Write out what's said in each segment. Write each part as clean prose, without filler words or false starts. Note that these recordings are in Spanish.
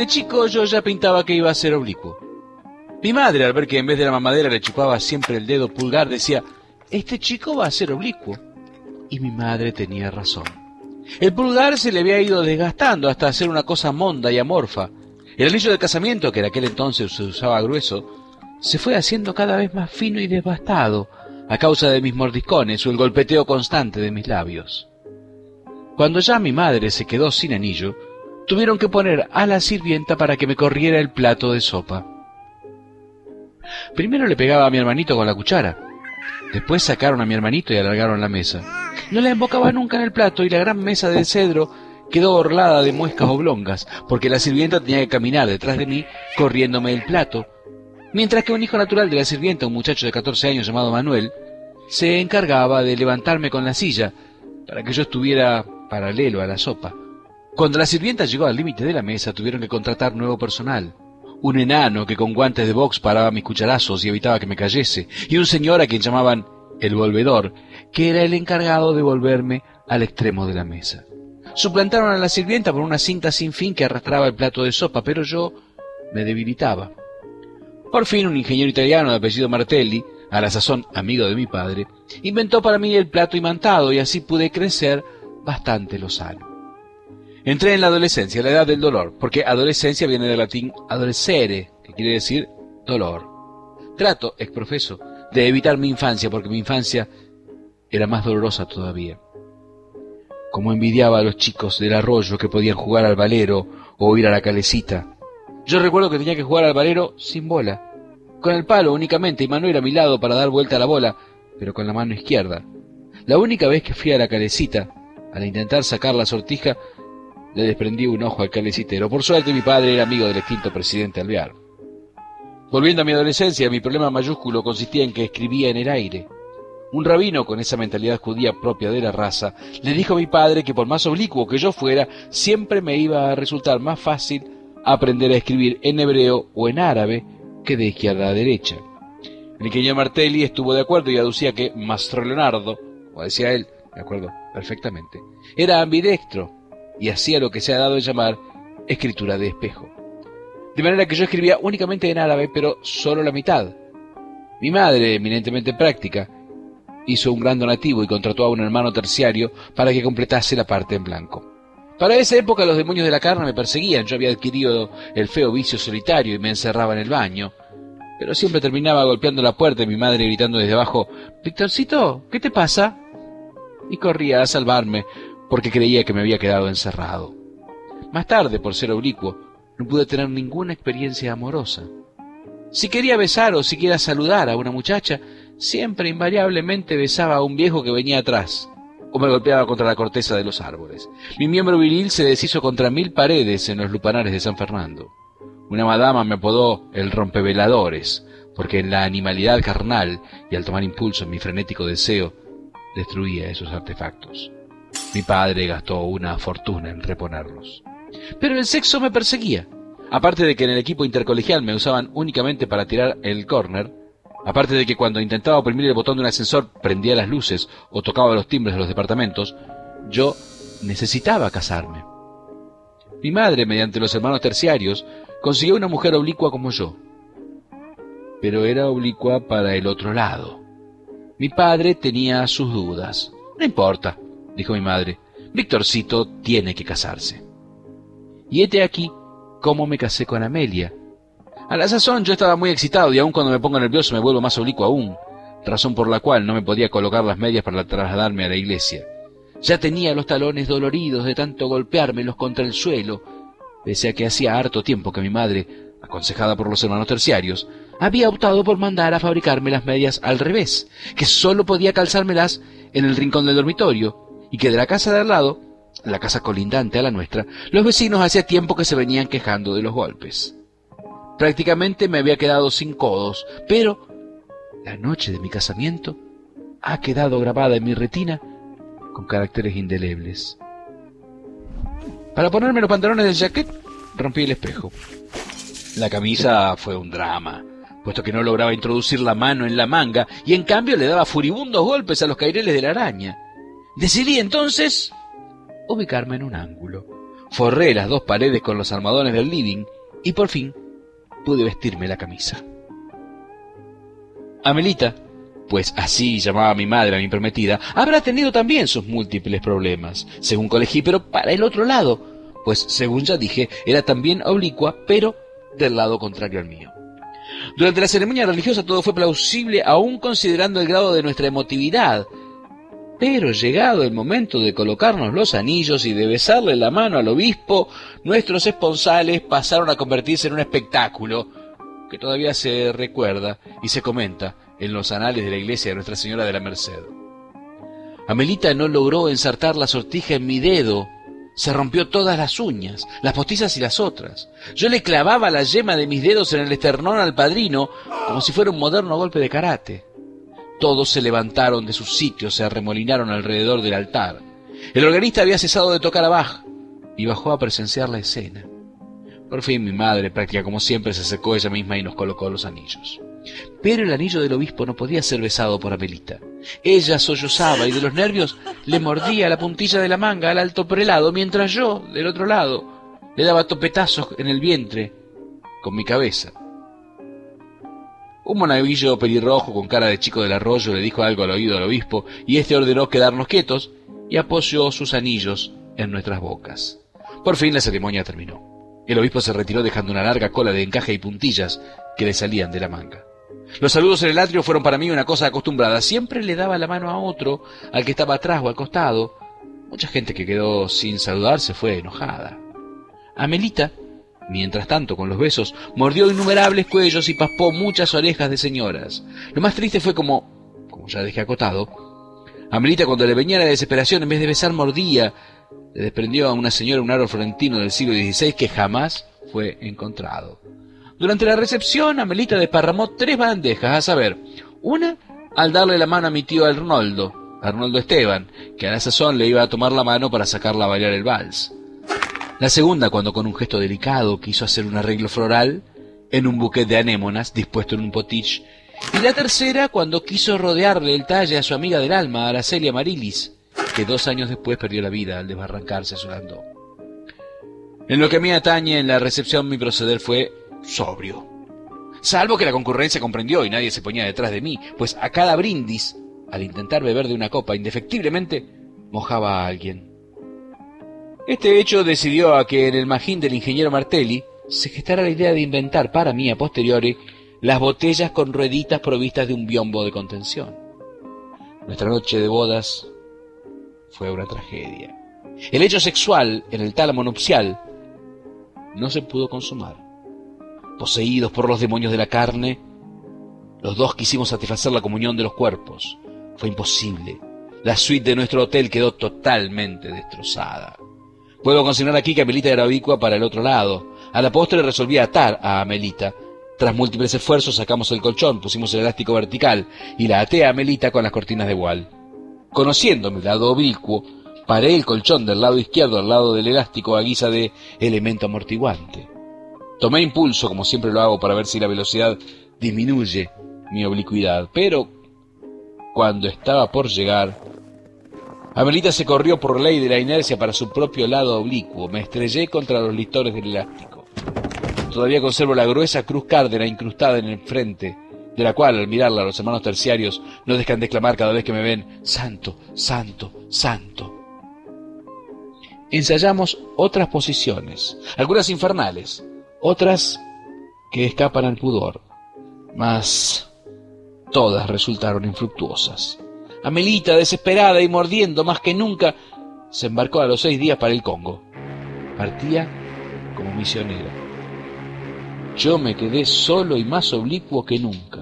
chico yo ya pintaba que iba a ser oblicuo. Mi madre, al ver que en vez de la mamadera le chupaba siempre el dedo pulgar, decía, este chico va a ser oblicuo. Y mi madre tenía razón. El pulgar se le había ido desgastando hasta hacer una cosa monda y amorfa. El anillo de casamiento, que en aquel entonces se usaba grueso, se fue haciendo cada vez más fino y devastado a causa de mis mordiscones o el golpeteo constante de mis labios. Cuando ya mi madre se quedó sin anillo, tuvieron que poner a la sirvienta para que me corriera el plato de sopa. Primero le pegaba a mi hermanito con la cuchara. Después sacaron a mi hermanito y alargaron la mesa. No la embocaba nunca en el plato y la gran mesa de cedro quedó orlada de muescas oblongas, porque la sirvienta tenía que caminar detrás de mí corriéndome el plato, mientras que un hijo natural de la sirvienta, un muchacho de 14 años llamado Manuel, se encargaba de levantarme con la silla para que yo estuviera paralelo a la sopa. Cuando la sirvienta llegó al límite de la mesa, tuvieron que contratar nuevo personal. Un enano que con guantes de box paraba mis cucharazos y evitaba que me cayese, y un señor a quien llamaban el volvedor, que era el encargado de volverme al extremo de la mesa. Suplantaron a la sirvienta por una cinta sin fin que arrastraba el plato de sopa, pero yo me debilitaba. Por fin un ingeniero italiano de apellido Martelli, a la sazón amigo de mi padre, inventó para mí el plato imantado y así pude crecer bastante lozano. Entré en la adolescencia, la edad del dolor, porque adolescencia viene del latín adolescere, que quiere decir dolor. Trato, exprofeso, de evitar mi infancia, porque mi infancia era más dolorosa todavía. Como envidiaba a los chicos del arroyo que podían jugar al valero o ir a la calecita. Yo recuerdo que tenía que jugar al valero sin bola, con el palo únicamente, y Manuel a mi lado para dar vuelta a la bola, pero con la mano izquierda. La única vez que fui a la calecita, al intentar sacar la sortija, le desprendí un ojo al calecitero. Por suerte mi padre era amigo del extinto presidente Alvear. Volviendo a mi adolescencia, mi problema mayúsculo consistía en que escribía en el aire. Un rabino con esa mentalidad judía propia de la raza le dijo a mi padre que por más oblicuo que yo fuera, siempre me iba a resultar más fácil aprender a escribir en hebreo o en árabe que de izquierda a derecha. El ingeniero Martelli estuvo de acuerdo y aducía que Mastro Leonardo, como decía él, de acuerdo perfectamente, era ambidextro y hacía lo que se ha dado en llamar escritura de espejo. De manera que yo escribía únicamente en árabe, pero solo la mitad. Mi madre, eminentemente práctica, hizo un gran donativo y contrató a un hermano terciario para que completase la parte en blanco. Para esa época los demonios de la carne me perseguían. Yo había adquirido el feo vicio solitario y me encerraba en el baño. Pero siempre terminaba golpeando la puerta y mi madre gritando desde abajo, «Victorcito, ¿qué te pasa?» Y corría a salvarme porque creía que me había quedado encerrado. Más tarde, por ser oblicuo, no pude tener ninguna experiencia amorosa. Si quería besar o siquiera saludar a una muchacha, siempre invariablemente besaba a un viejo que venía atrás, o me golpeaba contra la corteza de los árboles. Mi miembro viril se deshizo contra 1000 paredes en los lupanares de San Fernando. Una madama me apodó el rompeveladores, porque en la animalidad carnal y al tomar impulso en mi frenético deseo, destruía esos artefactos. Mi padre gastó una fortuna en reponerlos. Pero el sexo me perseguía. Aparte de que en el equipo intercolegial me usaban únicamente para tirar el córner, aparte de que cuando intentaba oprimir el botón de un ascensor prendía las luces o tocaba los timbres de los departamentos, yo necesitaba casarme. Mi madre, mediante los hermanos terciarios, consiguió una mujer oblicua como yo. Pero era oblicua para el otro lado. Mi padre tenía sus dudas. «No importa», dijo mi madre, «Victorcito tiene que casarse». Y hete aquí cómo me casé con Amelia. A la sazón yo estaba muy excitado y aun cuando me pongo nervioso me vuelvo más oblicuo aún, razón por la cual no me podía colocar las medias para trasladarme a la iglesia. Ya tenía los talones doloridos de tanto golpeármelos contra el suelo, pese a que hacía harto tiempo que mi madre, aconsejada por los hermanos terciarios, había optado por mandar a fabricarme las medias al revés, que sólo podía calzármelas en el rincón del dormitorio, y que de la casa de al lado, la casa colindante a la nuestra, los vecinos hacía tiempo que se venían quejando de los golpes. Prácticamente me había quedado sin codos, pero la noche de mi casamiento ha quedado grabada en mi retina con caracteres indelebles. Para ponerme los pantalones del jaquet, rompí el espejo. La camisa fue un drama, puesto que no lograba introducir la mano en la manga y en cambio le daba furibundos golpes a los caireles de la araña. Decidí entonces ubicarme en un ángulo. Forré las 2 paredes con los almohadones del living y por fin pude vestirme la camisa. Amelita, pues así llamaba mi madre a mi prometida, habrá tenido también sus múltiples problemas, según colegí, pero para el otro lado, pues según ya dije, era también oblicua, pero del lado contrario al mío. Durante la ceremonia religiosa todo fue plausible, aún considerando el grado de nuestra emotividad, pero llegado el momento de colocarnos los anillos y de besarle la mano al obispo, nuestros esponsales pasaron a convertirse en un espectáculo que todavía se recuerda y se comenta en los anales de la iglesia de Nuestra Señora de la Merced. Amelita no logró ensartar la sortija en mi dedo, se rompió todas las uñas, las postizas y las otras. Yo le clavaba la yema de mis dedos en el esternón al padrino como si fuera un moderno golpe de karate. Todos se levantaron de sus sitios, se arremolinaron alrededor del altar. El organista había cesado de tocar a Bach y bajó a presenciar la escena. Por fin mi madre, práctica como siempre, se acercó ella misma y nos colocó los anillos. Pero el anillo del obispo no podía ser besado por Amelita. Ella sollozaba y de los nervios le mordía la puntilla de la manga al alto prelado, mientras yo, del otro lado, le daba topetazos en el vientre con mi cabeza. Un monaguillo pelirrojo con cara de chico del arroyo le dijo algo al oído al obispo y éste ordenó quedarnos quietos y apoyó sus anillos en nuestras bocas. Por fin la ceremonia terminó. El obispo se retiró dejando una larga cola de encaje y puntillas que le salían de la manga. Los saludos en el atrio fueron para mí una cosa acostumbrada. Siempre le daba la mano a otro, al que estaba atrás o al costado. Mucha gente que quedó sin saludar se fue enojada. Amelita, mientras tanto, con los besos, mordió innumerables cuellos y paspó muchas orejas de señoras. Lo más triste fue como ya dejé acotado, Amelita, cuando le venía la desesperación, en vez de besar, mordía. Le desprendió a una señora un aro florentino del siglo XVI que jamás fue encontrado. Durante la recepción, Amelita desparramó 3 bandejas, a saber, una al darle la mano a mi tío Arnoldo Esteban, que a la sazón le iba a tomar la mano para sacarla a bailar el vals. La segunda, cuando con un gesto delicado quiso hacer un arreglo floral en un buquet de anémonas dispuesto en un potich. Y la tercera, cuando quiso rodearle el talle a su amiga del alma, Araceli Amarilis, que 2 años después perdió la vida al desbarrancarse llorando. En lo que a mí atañe, en la recepción mi proceder fue sobrio. Salvo que la concurrencia comprendió y nadie se ponía detrás de mí, pues a cada brindis, al intentar beber de una copa, indefectiblemente mojaba a alguien. Este hecho decidió a que en el magín del ingeniero Martelli se gestara la idea de inventar para mí a posteriori las botellas con rueditas provistas de un biombo de contención. Nuestra noche de bodas fue una tragedia. El hecho sexual en el tálamo nupcial no se pudo consumar. Poseídos por los demonios de la carne, los dos quisimos satisfacer la comunión de los cuerpos. Fue imposible. La suite de nuestro hotel quedó totalmente destrozada. Puedo consignar aquí que Amelita era ubicua para el otro lado. A la postre resolví atar a Amelita. Tras múltiples esfuerzos sacamos el colchón, pusimos el elástico vertical y la até a Amelita con las cortinas de voile. Conociendo mi lado oblicuo, paré el colchón del lado izquierdo al lado del elástico a guisa de elemento amortiguante. Tomé impulso, como siempre lo hago, para ver si la velocidad disminuye mi oblicuidad, pero cuando estaba por llegar, Amelita se corrió por ley de la inercia para su propio lado oblicuo. Me estrellé contra los listones del elástico. Todavía conservo la gruesa cruz cárdena incrustada en el frente, de la cual, al mirarla, los hermanos terciarios no dejan de exclamar cada vez que me ven: «Santo, santo, santo». Ensayamos otras posiciones, algunas infernales, otras que escapan al pudor, mas todas resultaron infructuosas. Amelita, desesperada y mordiendo más que nunca, se embarcó a los 6 días para el Congo. Partía como misionera. Yo me quedé solo y más oblicuo que nunca.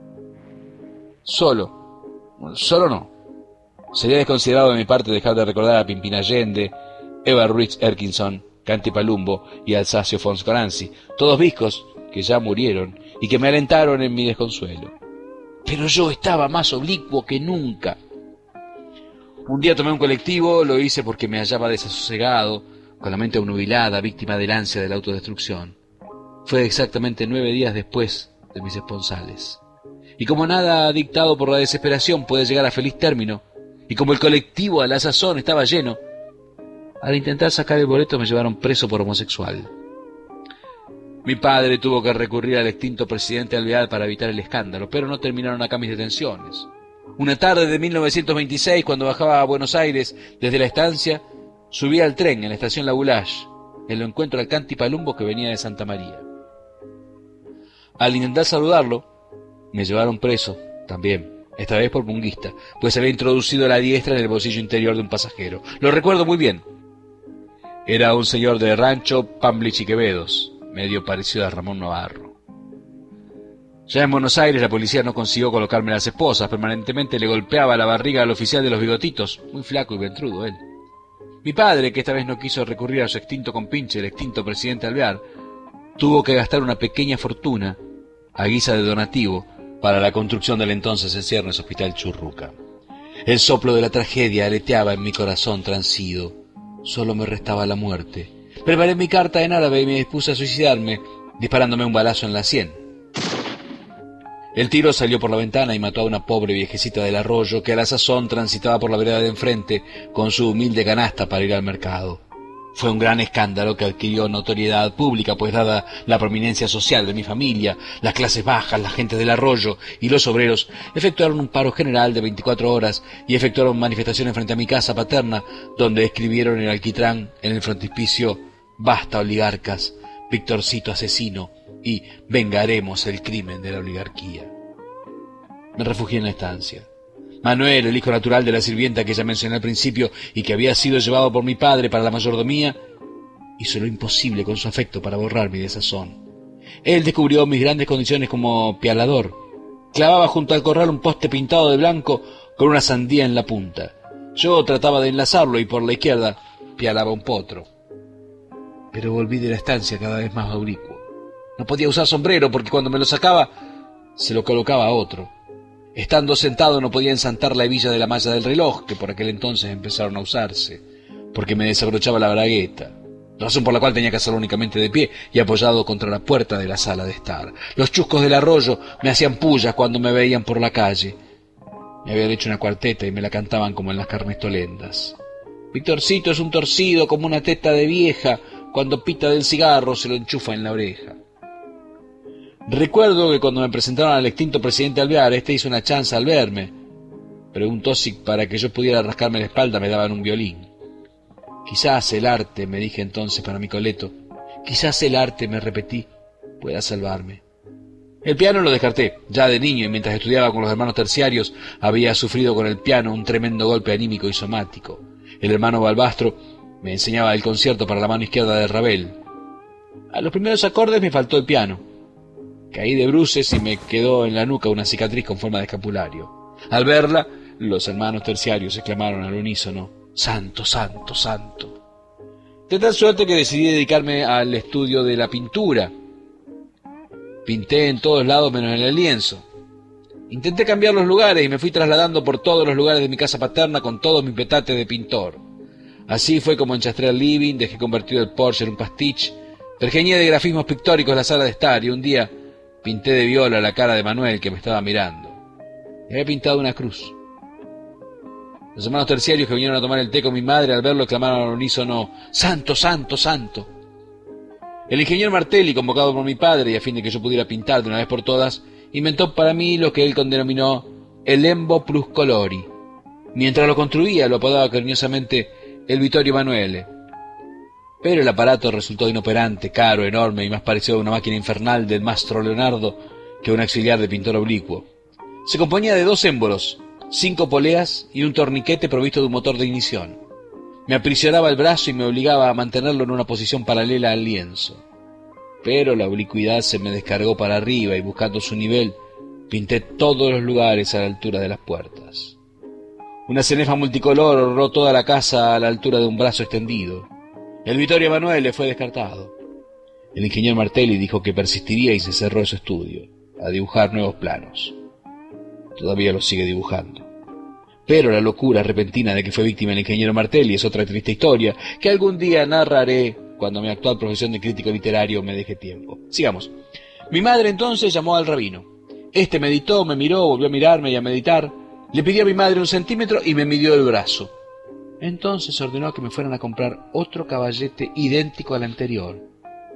Solo no. Sería desconsiderado de mi parte dejar de recordar a Pimpin Allende, Eva Ruiz Erkinson, Canti Palumbo y Alsacio Fonscoranzi, todos viscos que ya murieron y que me alentaron en mi desconsuelo. Pero yo estaba más oblicuo que nunca. Un día tomé un colectivo, lo hice porque me hallaba desasosegado, con la mente obnubilada, víctima del ansia de la autodestrucción. Fue exactamente 9 días después de mis esponsales. Y como nada dictado por la desesperación puede llegar a feliz término, y como el colectivo a la sazón estaba lleno, al intentar sacar el boleto me llevaron preso por homosexual. Mi padre tuvo que recurrir al extinto presidente Alvear para evitar el escándalo, pero no terminaron acá mis detenciones. Una tarde de 1926, cuando bajaba a Buenos Aires desde la estancia, subí al tren en la estación La Boulaye, en lo encuentro al Cantipalumbo que venía de Santa María. Al intentar saludarlo, me llevaron preso, también, esta vez por punguista, pues había introducido la diestra en el bolsillo interior de un pasajero. Lo recuerdo muy bien. Era un señor de rancho Pamblich y Quevedos, medio parecido a Ramón Navarro. Ya en Buenos Aires la policía no consiguió colocarme las esposas, permanentemente le golpeaba la barriga al oficial de los bigotitos, muy flaco y ventrudo él. Mi padre, que esta vez no quiso recurrir a su extinto compinche, el extinto presidente Alvear, tuvo que gastar una pequeña fortuna, a guisa de donativo, para la construcción del entonces en ciernes Hospital Churruca. El soplo de la tragedia aleteaba en mi corazón transido. Solo me restaba la muerte. Preparé mi carta en árabe y me dispuse a suicidarme, disparándome un balazo en la sien. El tiro salió por la ventana y mató a una pobre viejecita del arroyo que a la sazón transitaba por la vereda de enfrente con su humilde canasta para ir al mercado. Fue un gran escándalo que adquirió notoriedad pública, pues dada la prominencia social de mi familia, las clases bajas, la gente del arroyo y los obreros efectuaron un paro general de 24 horas y efectuaron manifestaciones frente a mi casa paterna, donde escribieron en alquitrán en el frontispicio «Basta, oligarcas», «Victorcito asesino» y «Vengaremos el crimen de la oligarquía». Me refugié en la estancia. Manuel, el hijo natural de la sirvienta que ya mencioné al principio y que había sido llevado por mi padre para la mayordomía, hizo lo imposible con su afecto para borrar mi desazón. Él descubrió mis grandes condiciones como pialador. Clavaba junto al corral un poste pintado de blanco con una sandía en la punta. Yo trataba de enlazarlo y por la izquierda pialaba un potro. Pero volví de la estancia cada vez más oblicuo. No podía usar sombrero porque cuando me lo sacaba se lo colocaba a otro. Estando sentado no podía ensantar la hebilla de la malla del reloj, que por aquel entonces empezaron a usarse, porque me desabrochaba la bragueta, razón por la cual tenía que hacerlo únicamente de pie y apoyado contra la puerta de la sala de estar. Los chuscos del arroyo me hacían pullas cuando me veían por la calle. Me habían hecho una cuarteta y me la cantaban como en las carnestolendas. Victorcito es un torcido como una teta de vieja, cuando pita del cigarro se lo enchufa en la oreja. Recuerdo que cuando me presentaron al extinto presidente Alvear, este hizo una chanza al verme. Preguntó si para que yo pudiera rascarme la espalda me daban un violín. Quizás el arte, me dije entonces para mi coleto, quizás el arte, me repetí, pueda salvarme. El piano lo descarté, ya de niño, y mientras estudiaba con los hermanos terciarios, había sufrido con el piano un tremendo golpe anímico y somático. El hermano Balbastro me enseñaba el concierto para la mano izquierda de Ravel. A los primeros acordes me faltó el piano. Caí de bruces y me quedó en la nuca una cicatriz con forma de escapulario. Al verla, los hermanos terciarios exclamaron al unísono: «¡Santo, santo, santo!». De tal suerte que decidí dedicarme al estudio de la pintura. Pinté en todos lados menos en el lienzo. Intenté cambiar los lugares y me fui trasladando por todos los lugares de mi casa paterna con todos mis petates de pintor. Así fue como enchastré el living, dejé convertido el porche en un pastiche, pergeñé de grafismos pictóricos la sala de estar y un día pinté de viola la cara de Manuel que me estaba mirando. Le había pintado una cruz. Los hermanos terciarios que vinieron a tomar el té con mi madre al verlo clamaron al unísono: «¡Santo, santo, santo!». El ingeniero Martelli, convocado por mi padre y a fin de que yo pudiera pintar de una vez por todas, inventó para mí lo que él denominó el Lembo Plus Colori. Mientras lo construía lo apodaba cariñosamente el Vittorio Emanuele. Pero el aparato resultó inoperante, caro, enorme y más parecido a una máquina infernal del Mastro Leonardo que un auxiliar de pintor oblicuo. Se componía de 2 émbolos, 5 poleas y un torniquete provisto de un motor de ignición. Me aprisionaba el brazo y me obligaba a mantenerlo en una posición paralela al lienzo. Pero la oblicuidad se me descargó para arriba y buscando su nivel, pinté todos los lugares a la altura de las puertas. Una cenefa multicolor orló toda la casa a la altura de un brazo extendido. El Vittorio Emanuele fue descartado. El ingeniero Martelli dijo que persistiría y se cerró en su estudio, a dibujar nuevos planos. Todavía los sigue dibujando. Pero la locura repentina de que fue víctima el ingeniero Martelli es otra triste historia que algún día narraré cuando mi actual profesión de crítico literario me deje tiempo. Sigamos. Mi madre entonces llamó al rabino. Este meditó, me miró, volvió a mirarme y a meditar. Le pidió a mi madre 1 centímetro y me midió el brazo. Entonces ordenó que me fueran a comprar otro caballete idéntico al anterior.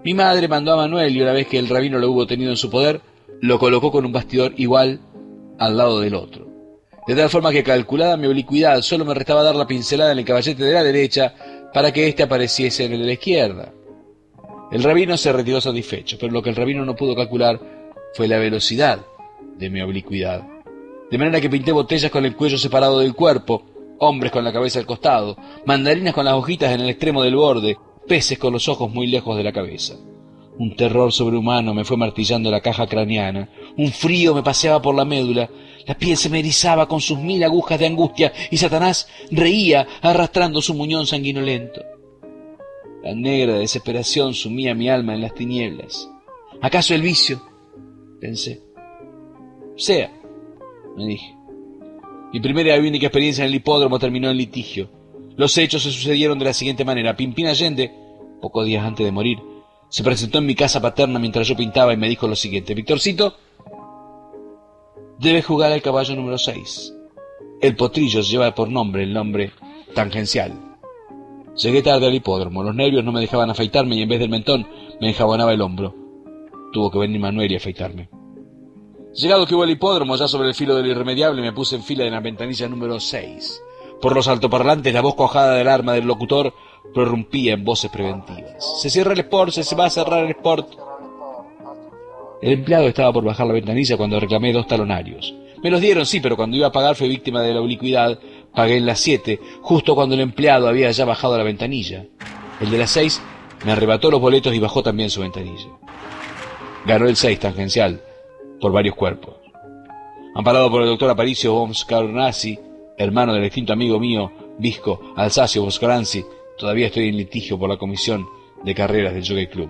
Mi madre mandó a Manuel y una vez que el rabino lo hubo tenido en su poder, lo colocó con un bastidor igual al lado del otro. De tal forma que, calculada mi oblicuidad, solo me restaba dar la pincelada en el caballete de la derecha para que éste apareciese en el de la izquierda. El rabino se retiró satisfecho, pero lo que el rabino no pudo calcular fue la velocidad de mi oblicuidad. De manera que pinté botellas con el cuello separado del cuerpo, hombres con la cabeza al costado, mandarinas con las hojitas en el extremo del borde, peces con los ojos muy lejos de la cabeza. Un terror sobrehumano me fue martillando la caja craneana, un frío me paseaba por la médula, la piel se me erizaba con sus 1000 agujas de angustia y Satanás reía arrastrando su muñón sanguinolento. La negra desesperación sumía mi alma en las tinieblas. ¿Acaso el vicio? Pensé. Sea, me dije. Mi primera y única experiencia en el hipódromo terminó en litigio. Los hechos se sucedieron de la siguiente manera. Pimpín Allende, pocos días antes de morir, se presentó en mi casa paterna mientras yo pintaba y me dijo lo siguiente: Victorcito, debes jugar al caballo número 6. El potrillo lleva por nombre el nombre tangencial. Llegué tarde al hipódromo, los nervios no me dejaban afeitarme y en vez del mentón me enjabonaba el hombro. Tuvo que venir Manuel y afeitarme. Llegado que hubo al hipódromo, ya sobre el filo de lo irremediable, me puse en fila en la ventanilla número 6. Por los altoparlantes, la voz cuajada del arma del locutor prorrumpía en voces preventivas. Se cierra el Sport, se va a cerrar el Sport. El empleado estaba por bajar la ventanilla cuando reclamé 2 talonarios. Me los dieron, sí, pero cuando iba a pagar fui víctima de la oblicuidad. Pagué en las 7, justo cuando el empleado había ya bajado la ventanilla. El de las 6 me arrebató los boletos y bajó también su ventanilla. Ganó el 6 tangencial, por varios cuerpos. Amparado por el doctor Aparicio Boscaranzi, hermano del extinto amigo mío, Visco Alsacio Boscaranzi, todavía estoy en litigio por la comisión de carreras del Jockey Club.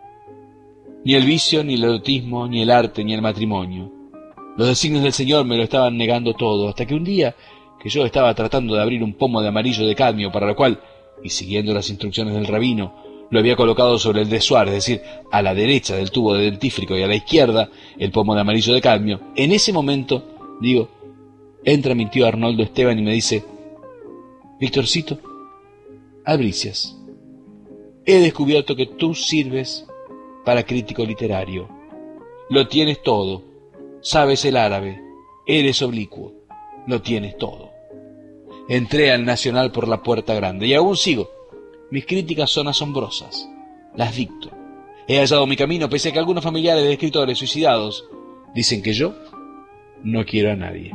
Ni el vicio, ni el erotismo, ni el arte, ni el matrimonio. Los designios del Señor me lo estaban negando todo, hasta que un día, que yo estaba tratando de abrir un pomo de amarillo de cadmio, para lo cual, y siguiendo las instrucciones del rabino, lo había colocado sobre el desuar, es decir, a la derecha del tubo de dentífrico y a la izquierda el pomo de amarillo de cadmio. En ese momento, entra mi tío Arnoldo Esteban y me dice: Victorcito, albricias, he descubierto que tú sirves para crítico literario. Lo tienes todo, sabes el árabe, eres oblicuo, lo tienes todo. Entré al Nacional por la puerta grande y aún sigo. Mis críticas son asombrosas. Las dicto. He hallado mi camino pese a que algunos familiares de escritores suicidados dicen que yo no quiero a nadie.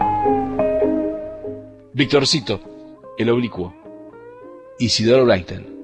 Victorcito, el oblicuo. Isidoro Blaiten.